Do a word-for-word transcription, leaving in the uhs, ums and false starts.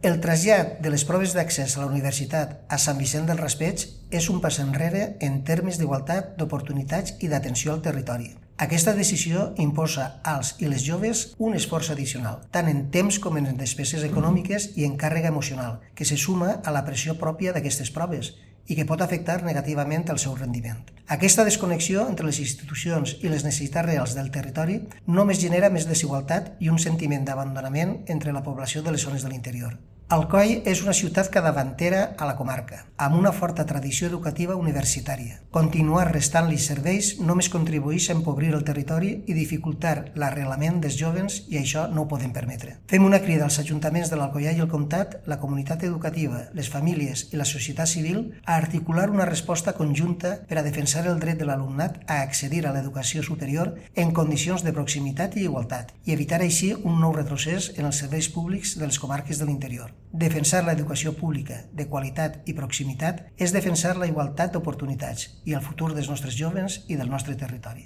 El trasllat de les proves d'accés a la universitat a Sant Vicent del Raspeig és un pas enrere en termes d'igualtat d'oportunitats i d'atenció al territori. Aquesta decisió imposa als i les joves un esforç addicional, tant en temps com en despeses econòmiques i en càrrega emocional, que se suma a la pressió pròpia d'aquestes proves i que pot afectar negativament el seu rendiment. Aquesta desconnexió entre les institucions i les necessitats reals del territori només genera més desigualtat i un sentiment d'abandonament entre la població de les zones de l'interior. Alcoi és una ciutat capdavantera a la comarca, amb una forta tradició educativa universitària. Continuar restant-li serveis només contribueix a empobrir el territori i dificultar l'arrelament dels jóvens i això no ho podem permetre. Fem una crida als ajuntaments de l'Alcoià i el Comtat, la comunitat educativa, les famílies i la societat civil a articular una resposta conjunta per a defensar el dret de l'alumnat a accedir a l'educació superior en condicions de proximitat i igualtat i evitar així un nou retrocés en els serveis públics de les comarques de l'interior. Defensar l'educació pública de qualitat i proximitat és defensar la igualtat d'oportunitats i el futur dels nostres jóvens i del nostre territori.